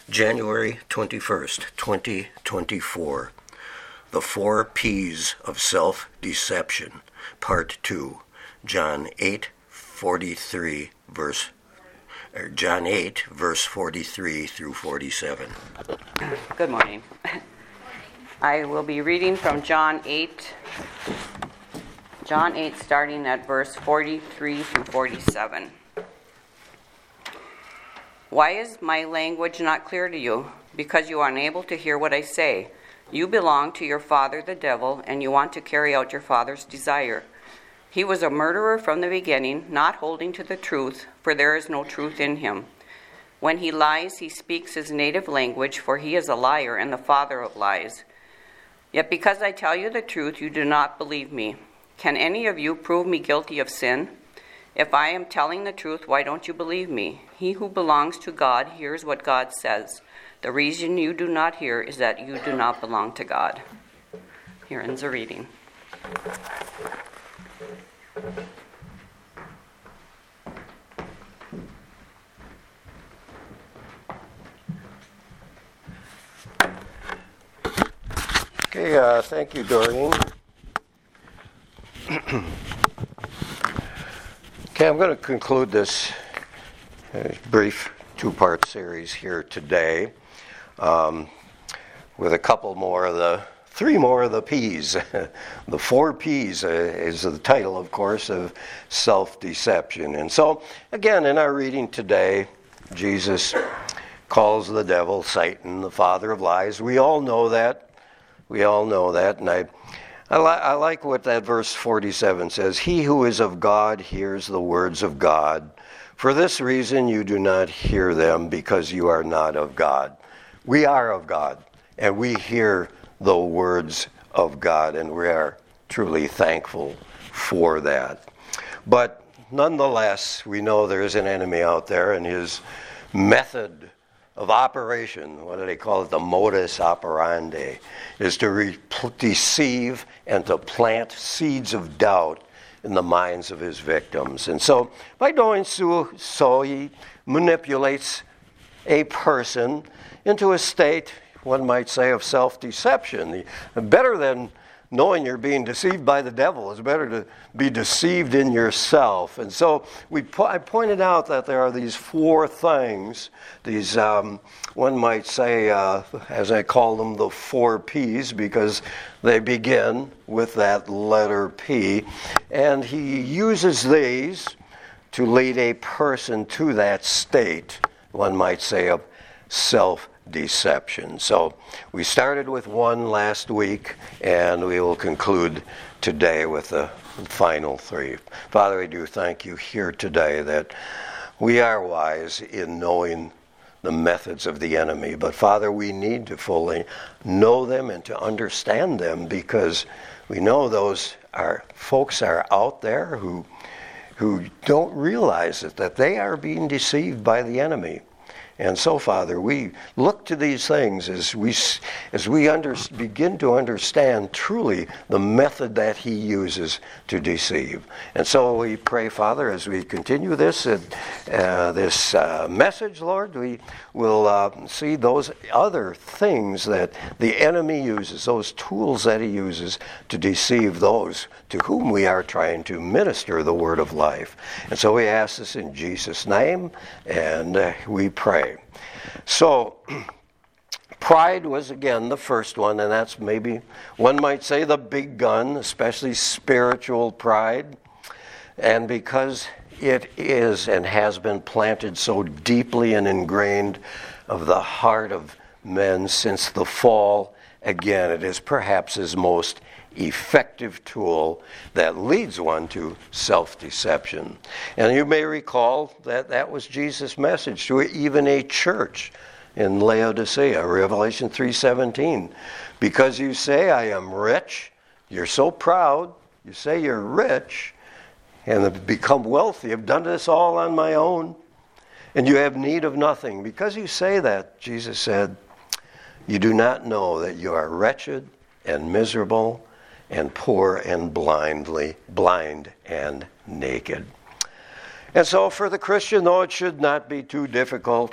January 21st, 2024. The 4 P's of Self-Deception, Part 2, John 8, verse 43 through 47. Good morning. I will be reading from John 8 starting at verse 43 through 47. Why is my language not clear to you? Because you are unable to hear what I say. You belong to your father, the devil, and you want to carry out your father's desire. He was a murderer from the beginning, not holding to the truth, for there is no truth in him. When he lies, he speaks his native language, for he is a liar and the father of lies. Yet because I tell you the truth, you do not believe me. Can any of you prove me guilty of sin? If I am telling the truth, why don't you believe me? He who belongs to God hears what God says. The reason you do not hear is that you do not belong to God. Here ends the reading. Okay, thank you, Doreen. Okay, I'm going to conclude this brief 2-part series here today with a couple more of the 3 more of the P's. The 4 P's is the title, of course, of self-deception. And so, again, in our reading today, Jesus calls the devil Satan, the father of lies. We all know that. And I like what that verse 47 says. He who is of God hears the words of God. For this reason you do not hear them, because you are not of God. We are of God, and we hear the words of God, and we are truly thankful for that. But nonetheless, we know there is an enemy out there, and his method of operation, what do they call it, the modus operandi, is to deceive and to plant seeds of doubt in the minds of his victims. And so by doing so, he manipulates a person into a state, one might say, of self-deception. Better than knowing you're being deceived by the devil, it's better to be deceived in yourself. And so I pointed out that there are these 4 things, these, one might say, as I call them, the 4 P's, because they begin with that letter P. And he uses these to lead a person to that state, one might say, of self-deception. So we started with 1 last week, and we will conclude today with the final 3. Father, I do thank you here today that we are wise in knowing the methods of the enemy. But Father, we need to fully know them and to understand them, because we know those folks are out there who don't realize it, that they are being deceived by the enemy. And so, Father, we look to these things as we begin to understand truly the method that he uses to deceive. And so we pray, Father, as we continue this message, Lord, we will see those other things that the enemy uses, those tools that he uses to deceive those to whom we are trying to minister the word of life. And so we ask this in Jesus' name, and we pray. So, pride was, again, the first one, and that's maybe, one might say, the big gun, especially spiritual pride. And because it is and has been planted so deeply and ingrained of the heart of men since the fall, again, it is perhaps his most effective tool that leads one to self-deception. And you may recall that was Jesus' message to even a church in Laodicea, Revelation 3:17. Because you say, I am rich, you're so proud, you say you're rich, and have become wealthy, I've done this all on my own, and you have need of nothing. Because you say that, Jesus said, you do not know that you are wretched and miserable and poor and blind and naked. And so for the Christian, though it should not be too difficult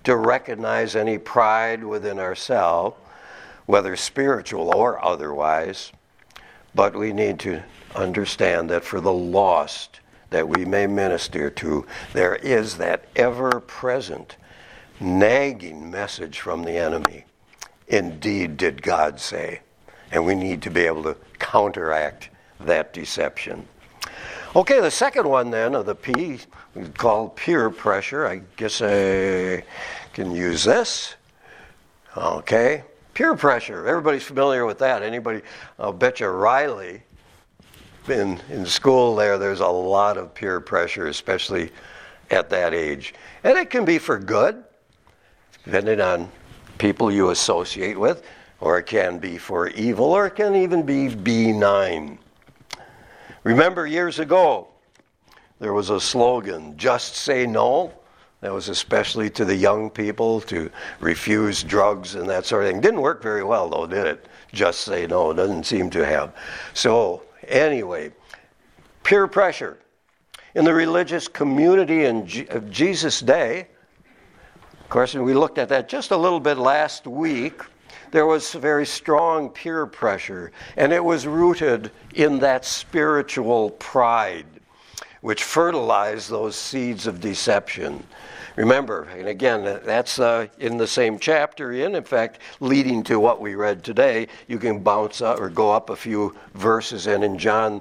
to recognize any pride within ourselves, whether spiritual or otherwise, but we need to understand that for the lost that we may minister to, there is that ever-present, nagging message from the enemy. Indeed, did God say. And we need to be able to counteract that deception. Okay, the second one then of the P, called peer pressure. I guess I can use this. Okay, peer pressure. Everybody's familiar with that. Anybody, I'll bet you Riley, in school there's a lot of peer pressure, especially at that age. And it can be for good, depending on people you associate with, or it can be for evil, or it can even be benign. Remember years ago, there was a slogan, just say no. That was especially to the young people, to refuse drugs and that sort of thing. Didn't work very well though, did it? Just say no. It doesn't seem to have. So anyway, peer pressure. In the religious community of Jesus' day, of course, and we looked at that just a little bit last week, there was very strong peer pressure, and it was rooted in that spiritual pride, which fertilized those seeds of deception. Remember, and again, that's in the same chapter, in fact, leading to what we read today. You can bounce up or go up a few verses, and in John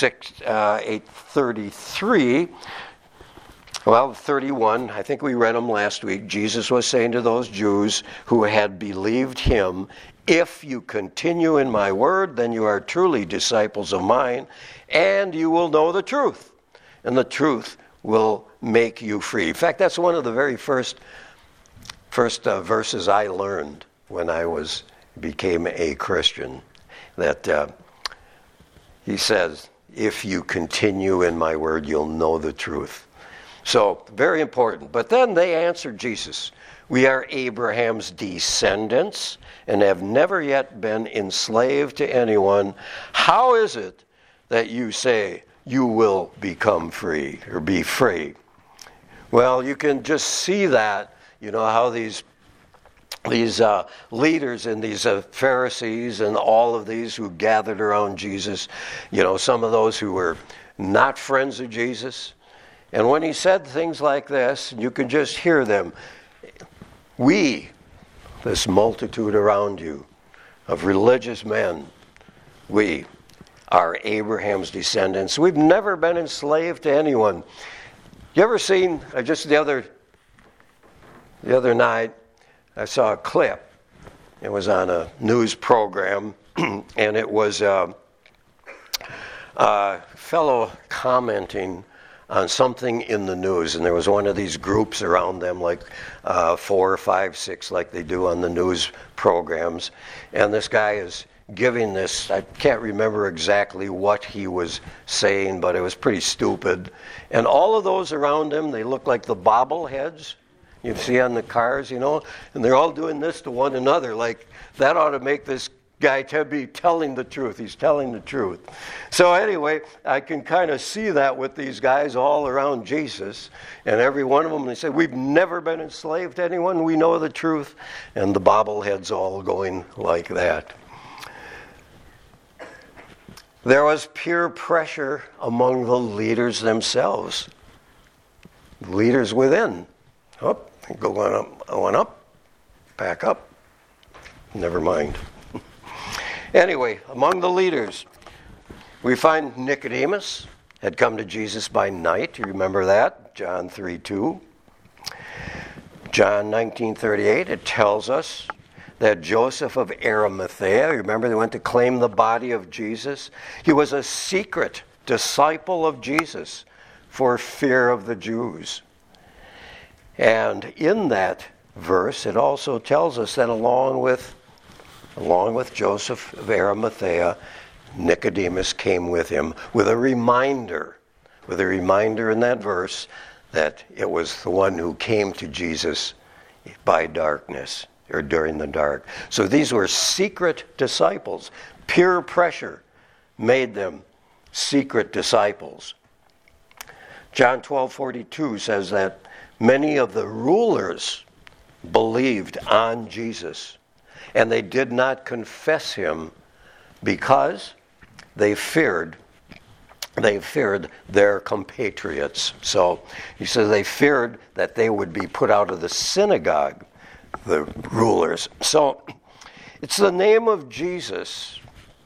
8:33, well, 31, I think we read them last week. Jesus was saying to those Jews who had believed him, if you continue in my word, then you are truly disciples of mine, and you will know the truth, and the truth will make you free. In fact, that's one of the very first verses I learned when I became a Christian, that he says, if you continue in my word, you'll know the truth. So, very important. But then they answered Jesus, we are Abraham's descendants and have never yet been enslaved to anyone. How is it that you say you will become free or be free? Well, you can just see that, how these leaders and these Pharisees and all of these who gathered around Jesus, some of those who were not friends of Jesus. And when he said things like this, you could just hear them. We, this multitude around you of religious men, we are Abraham's descendants. We've never been enslaved to anyone. You ever seen, just the other night, I saw a clip. It was on a news program, and it was a fellow commenting on something in the news, and there was one of these groups around them, like 4, 5, 6, like they do on the news programs, and this guy is giving this, I can't remember exactly what he was saying, but it was pretty stupid, and all of those around him, they look like the bobbleheads you see on the cars, and they're all doing this to one another, like that ought to make this guy to be telling the truth. He's telling the truth. So anyway, I can kind of see that with these guys all around Jesus, and every one of them, they say, we've never been enslaved to anyone, we know the truth, and the bobbleheads all going like that. There was peer pressure among the leaders themselves. Leaders within. Going up, back up. Never mind. Anyway, among the leaders, we find Nicodemus had come to Jesus by night. You remember that? John 3:2. John 19:38, it tells us that Joseph of Arimathea, remember they went to claim the body of Jesus? He was a secret disciple of Jesus for fear of the Jews. And in that verse, it also tells us that along with Joseph of Arimathea, Nicodemus came with him with a reminder in that verse that it was the one who came to Jesus by darkness or during the dark. So these were secret disciples. Peer pressure made them secret disciples. John 12:42 says that many of the rulers believed on Jesus. And they did not confess him because they feared their compatriots. So he says they feared that they would be put out of the synagogue, the rulers. So it's the name of Jesus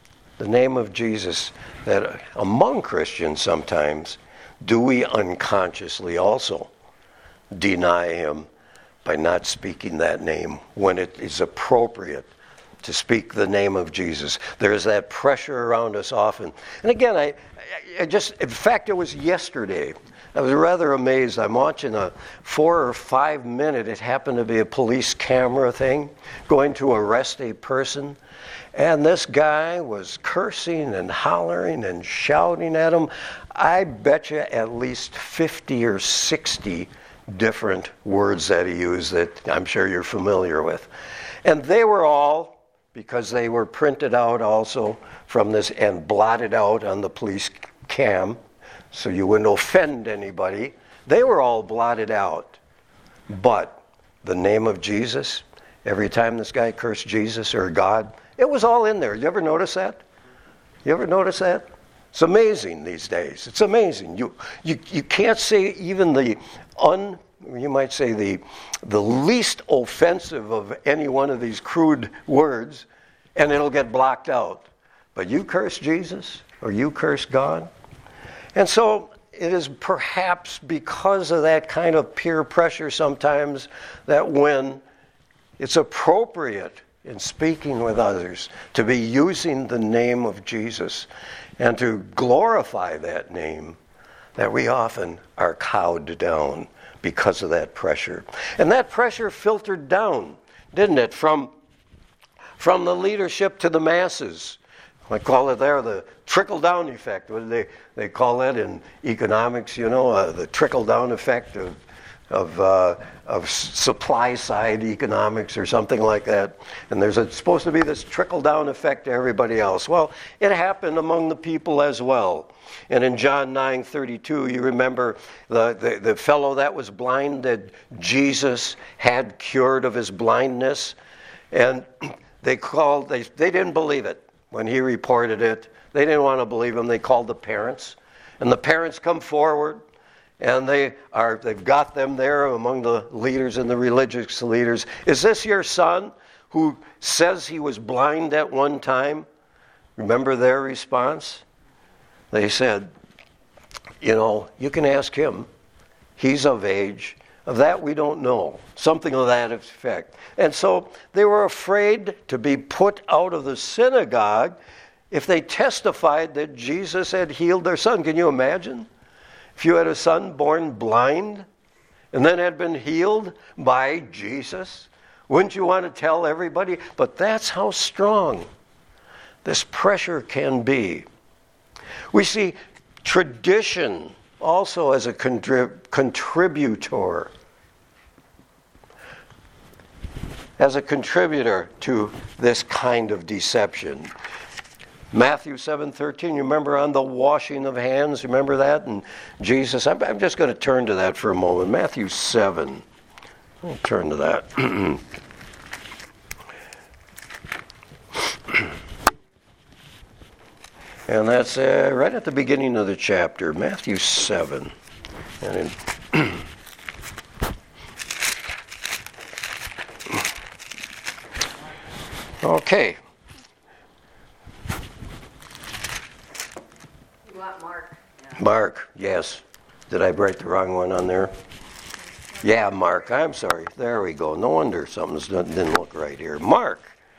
that among Christians sometimes do we unconsciously also deny him by not speaking that name when it is appropriate to speak the name of Jesus. There's that pressure around us often. And again, I just, in fact, it was yesterday. I was rather amazed. I'm watching a 4 or 5 minute, it happened to be a police camera thing, going to arrest a person. And this guy was cursing and hollering and shouting at him. I bet you at least 50 or 60 different words that he used that I'm sure you're familiar with. And they were all, because they were printed out also from this and blotted out on the police cam, so you wouldn't offend anybody, they were all blotted out. But the name of Jesus, every time this guy cursed Jesus or God, it was all in there. You ever notice that? You ever notice that? It's amazing these days. It's amazing. You can't say even you might say the least offensive of any one of these crude words, and it'll get blocked out. But you curse Jesus or you curse God. And so it is perhaps because of that kind of peer pressure sometimes that when it's appropriate in speaking with others to be using the name of Jesus and to glorify that name, that we often are cowed down because of that pressure. And that pressure filtered down, didn't it, from the leadership to the masses. I call it there the trickle-down effect. What do they call that in economics? The trickle-down effect of supply-side economics or something like that. And there's supposed to be this trickle-down effect to everybody else. Well, it happened among the people as well. And in John 9:32, you remember the fellow that was blind that Jesus had cured of his blindness, and they didn't believe it when he reported it. They didn't want to believe him. They called the parents, and the parents come forward, and they've got them there among the leaders and the religious leaders. Is this your son who says he was blind at one time? Remember their response? They said, you can ask him. He's of age. Of that we don't know. Something of that effect. And so they were afraid to be put out of the synagogue if they testified that Jesus had healed their son. Can you imagine? If you had a son born blind and then had been healed by Jesus, wouldn't you want to tell everybody? But that's how strong this pressure can be. We see tradition also as a contributor to this kind of deception. Matthew 7:13, you remember on the washing of hands, remember that? And Jesus, I'm just going to turn to that for a moment. Matthew 7, I'll turn to that. And that's right at the beginning of the chapter, Matthew 7. And okay. You want Mark? Yeah. Mark, yes. Did I write the wrong one on there? Yeah, Mark. I'm sorry. There we go. No wonder something didn't look right here. Mark.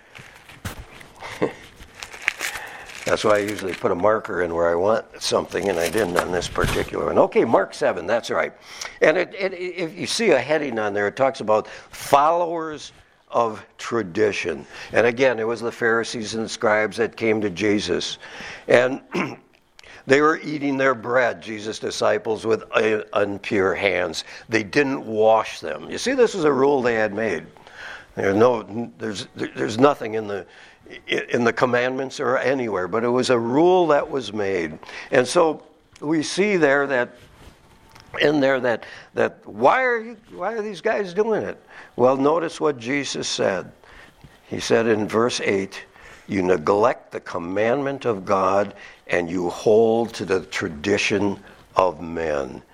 That's why I usually put a marker in where I want something, and I didn't on this particular one. Okay, Mark 7, that's right. And if you see a heading on there, it talks about followers of tradition. And again, it was the Pharisees and the scribes that came to Jesus. And they were eating their bread, Jesus' disciples, with impure hands. They didn't wash them. You see, this was a rule they had made. There's nothing in the commandments or anywhere, but it was a rule that was made. And so we see there that in there that why are these guys doing it? Well, notice what Jesus said. He said in verse 8, you neglect the commandment of God and you hold to the tradition of men.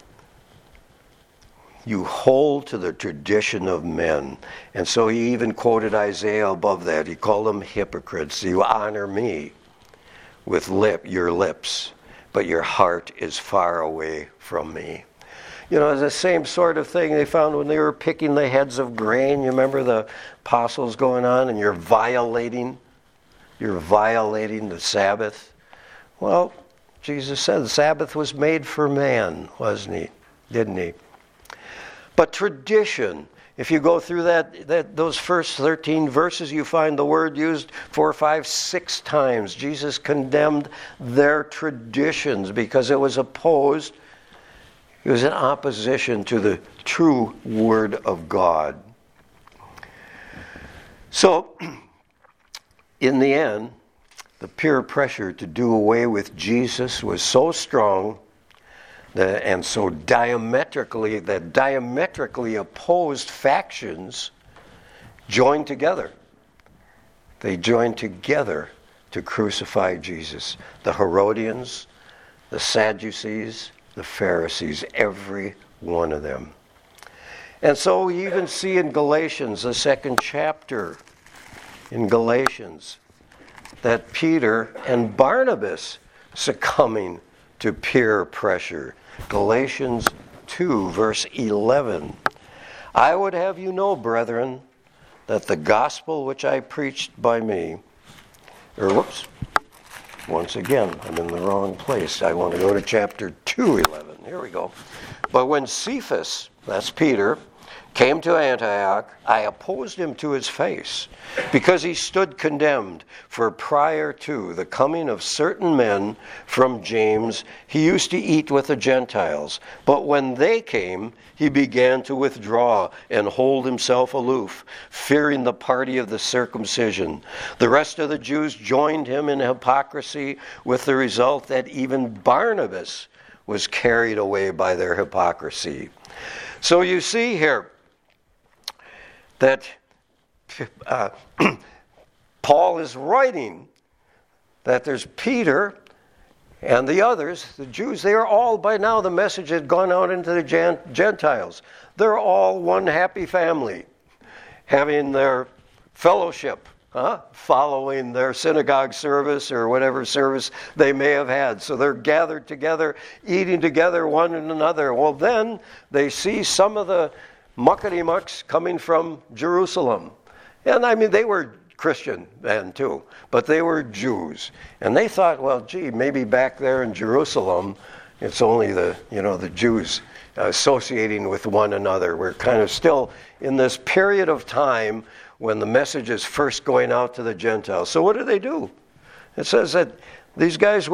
You hold to the tradition of men. And so he even quoted Isaiah above that. He called them hypocrites. You honor me with your lips, but your heart is far away from me. You know, it's the same sort of thing they found when they were picking the heads of grain. You remember the apostles going on, and you're violating the Sabbath. Well, Jesus said the Sabbath was made for man, wasn't he? Didn't he? But tradition, if you go through those first 13 verses, you find the word used 4, 5, 6 times. Jesus condemned their traditions because it was opposed. It was in opposition to the true Word of God. So, in the end, the peer pressure to do away with Jesus was so strong and so diametrically opposed factions joined together. They joined together to crucify Jesus. The Herodians, the Sadducees, the Pharisees, every one of them. And so we even see in Galatians, the 2nd chapter, in Galatians, that Peter and Barnabas succumbing to peer pressure. Galatians 2, verse 11. I would have you know, brethren, that the gospel which I preached by me, once again, I'm in the wrong place. I want to go to chapter 2:11. Here we go. But when Cephas, that's Peter, came to Antioch, I opposed him to his face, because he stood condemned. For prior to the coming of certain men from James, he used to eat with the Gentiles. But when they came, he began to withdraw and hold himself aloof, fearing the party of the circumcision. The rest of the Jews joined him in hypocrisy, with the result that even Barnabas was carried away by their hypocrisy. So you see here that Paul is writing that there's Peter and the others, the Jews, they are all, by now the message had gone out into the Gentiles. They're all one happy family, having their fellowship, following their synagogue service or whatever service they may have had. So they're gathered together, eating together one and another. Well, then they see some of the muckety-mucks coming from Jerusalem. And I mean, they were Christian then too, but they were Jews. And they thought, well, gee, maybe back there in Jerusalem, it's only the Jews associating with one another. We're kind of still in this period of time when the message is first going out to the Gentiles. So what do? It says that these guys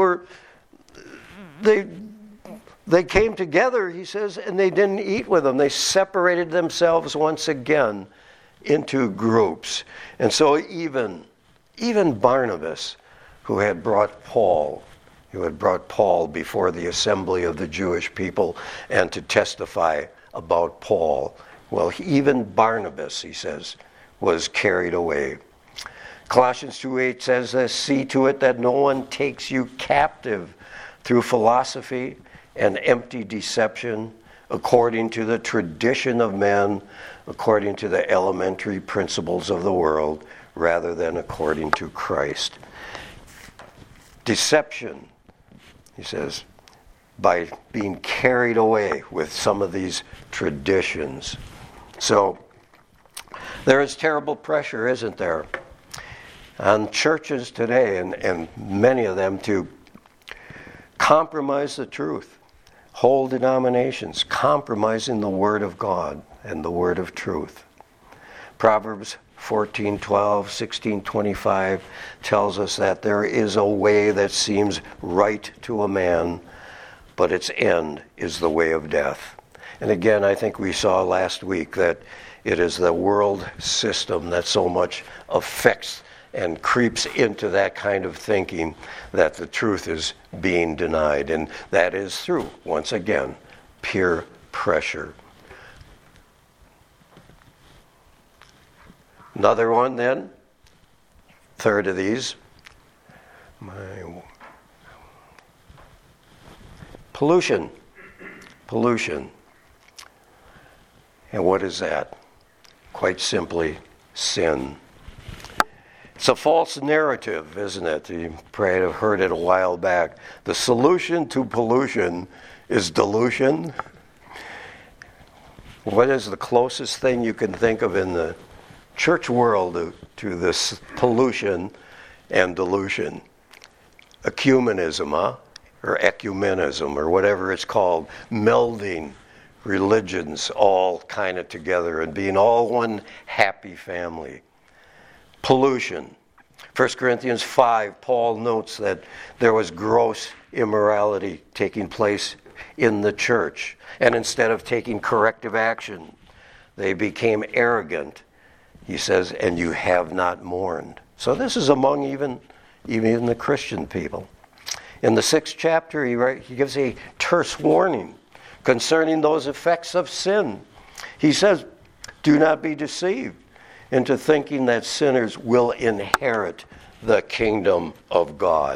they came together, he says, and they didn't eat with them. They separated themselves once again into groups. And so even Barnabas, who had brought Paul before the assembly of the Jewish people and to testify about Paul, well, even Barnabas, he says, was carried away. Colossians 2:8 says, see to it that no one takes you captive through philosophy and empty deception, according to the tradition of men, according to the elementary principles of the world, rather than according to Christ. Deception, he says, by being carried away with some of these traditions. So there is terrible pressure, isn't there, on churches today, and many of them to compromise the truth. Whole denominations compromising the Word of God and the Word of truth. Proverbs 14:12, 16:25 tells us that there is a way that seems right to a man, but its end is the way of death. And again, I think we saw last week that it is the world system that so much affects and creeps into that kind of thinking that the truth is being denied. And that is through, once again, peer pressure. Another one then, third of these, pollution. Pollution. And what is that? Quite simply, sin. It's a false narrative, isn't it? You probably have heard it a while back. The solution to pollution is dilution. What is the closest thing you can think of in the church world to this pollution and dilution? Ecumenism, or ecumenism, or whatever it's called, melding religions all kind of together and being all one happy family. Pollution. 1 Corinthians 5, Paul notes that there was gross immorality taking place in the church. And instead of taking corrective action, they became arrogant. He says, and you have not mourned. So this is among even the Christian people. In the 6th chapter, he gives a terse warning concerning those effects of sin. He says, do not be deceived into thinking that sinners will inherit the kingdom of God.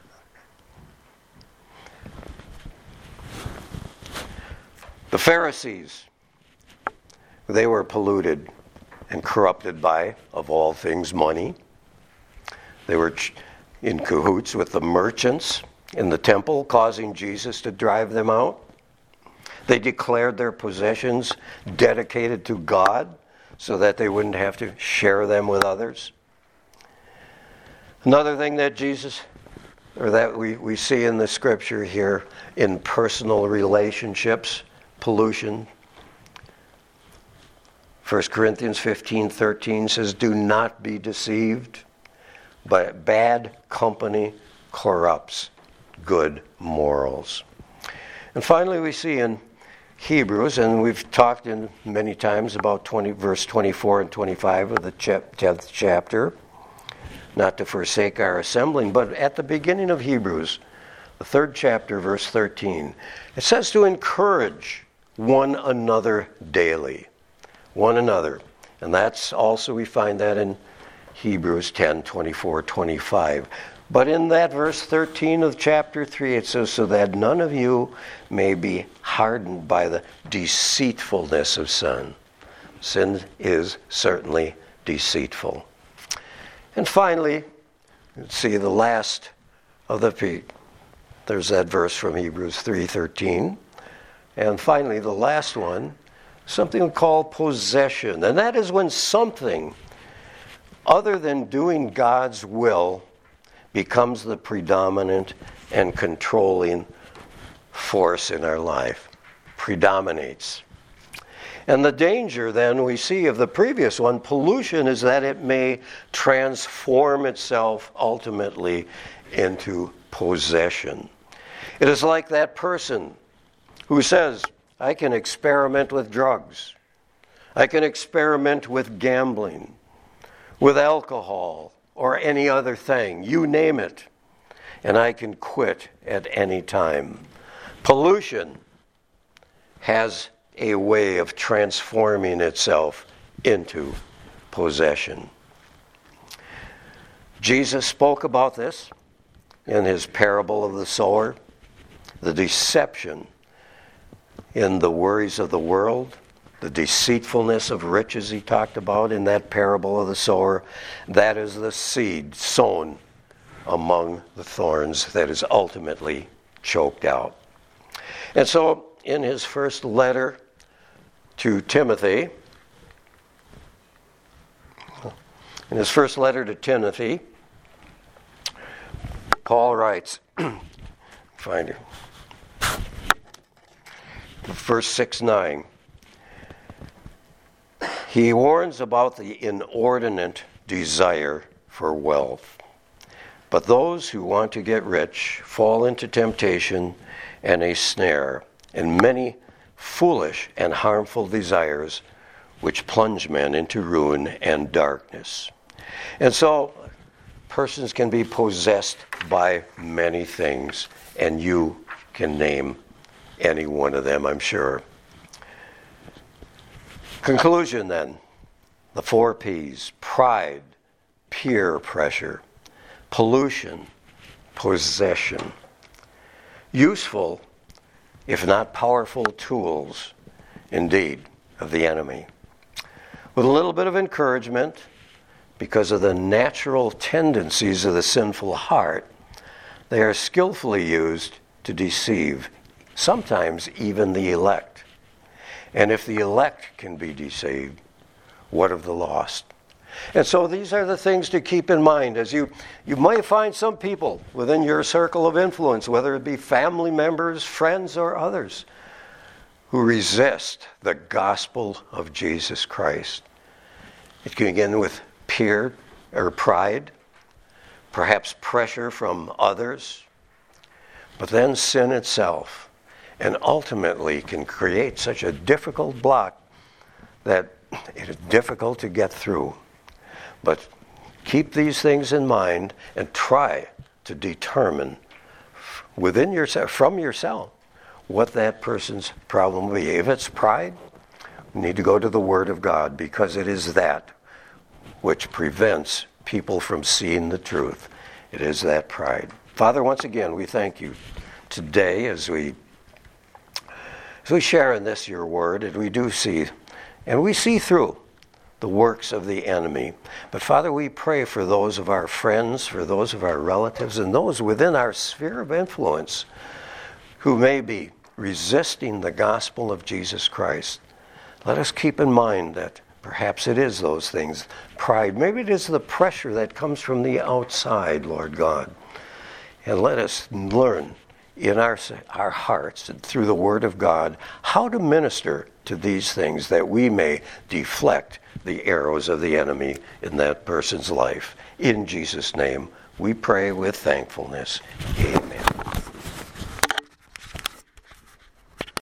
The Pharisees, they were polluted and corrupted by, of all things, money. They were in cahoots with the merchants in the temple, causing Jesus to drive them out. They declared their possessions dedicated to God so that they wouldn't have to share them with others. Another thing that that we see in the scripture here, in personal relationships, pollution. 1 Corinthians 15:13 says, do not be deceived, but bad company corrupts good morals. And finally, we see in Hebrews, and we've talked in many times about verse 24 and 25 of the 10th chapter, not to forsake our assembling, but at the beginning of Hebrews, the 3rd chapter, verse 13, it says to encourage one another daily. One another. And that's also, we find that in Hebrews 10, 24, 25. But in that verse 13 of chapter 3, it says, so that none of you may be hardened by the deceitfulness of sin. Sin is certainly deceitful. And finally, let's see the last of the there's that verse from Hebrews 3:13. And finally, the last one, something we call possession. And that is when something other than doing God's will becomes the predominant and controlling force in our life. Predominates. And the danger then we see of the previous one, pollution, is that it may transform itself ultimately into possession. It is like that person who says, I can experiment with drugs. I can experiment with gambling, with alcohol, or any other thing. You name it. And I can quit at any time. Pollution has a way of transforming itself into possession. Jesus spoke about this in his parable of the sower, the deception in the worries of the world, the deceitfulness of riches he talked about in that parable of the sower. That is the seed sown among the thorns that is ultimately choked out. And so in his first letter to Timothy, Paul writes, find it, verse 6-9. He warns about the inordinate desire for wealth. But those who want to get rich fall into temptation and a snare, and many foolish and harmful desires which plunge men into ruin and darkness. And so, persons can be possessed by many things, and you can name any one of them, I'm sure. Conclusion then, the 4 P's: pride, peer pressure, pollution, possession. Useful, if not powerful, tools, indeed, of the enemy. With a little bit of encouragement, because of the natural tendencies of the sinful heart, they are skillfully used to deceive, sometimes even the elect. And if the elect can be deceived, what of the lost? And so these are the things to keep in mind as you might find some people within your circle of influence, whether it be family members, friends, or others, who resist the gospel of Jesus Christ. It can begin with peer or pride, perhaps pressure from others, but then sin itself, and ultimately can create such a difficult block that it is difficult to get through. But keep these things in mind and try to determine within yourself, from yourself, what that person's problem will be. If it's pride, you need to go to the Word of God, because it is that which prevents people from seeing the truth. It is that pride. Father, once again, we thank you today as we share in this, your word, and we do see, and we see through the works of the enemy. But Father, we pray for those of our friends, for those of our relatives, and those within our sphere of influence who may be resisting the gospel of Jesus Christ. Let us keep in mind that perhaps it is those things, pride. Maybe it is the pressure that comes from the outside, Lord God. And let us learn in our hearts and through the Word of God how to minister to these things, that we may deflect the arrows of the enemy in that person's life. In Jesus' name, we pray with thankfulness. Amen.